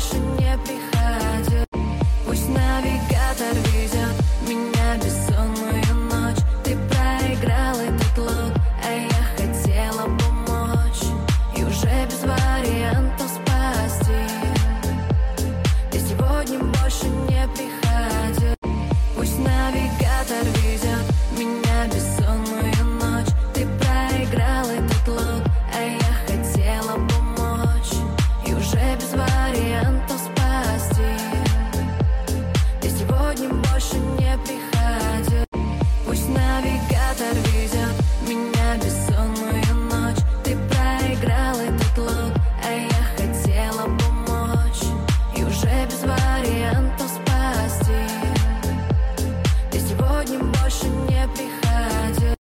больше не приходи. Пусть навигатор везет меня в бессонную ночь. Ты проиграл этот лот, а я хотела помочь. И уже без вариантов спасти. Ты сегодня больше не приходи. Пусть навигатор везет меня в бессонную ночь. Ты проиграл этот лот, а я хотела помочь. И уже без вариантов спасти. Ты сегодня больше не приходи. Пусть навигатор везет меня в бессонную ночь. Ты проиграл этот лот, а я хотела помочь. И уже без вариантов спасти. Ты сегодня больше не приходи.